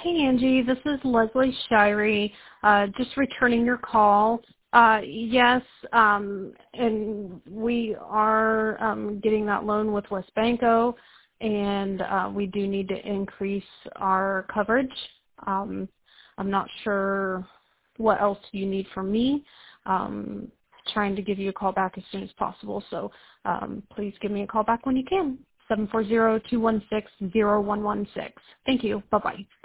Hey, Angie. This is Leslie Shirey, just returning your call. Yes, and we are getting that loan with West Banco, and we do need to increase our coverage. I'm not sure what else you need from me. Trying to give you a call back as soon as possible, so please give me a call back when you can. 740-216-0116. Thank you. Bye-bye.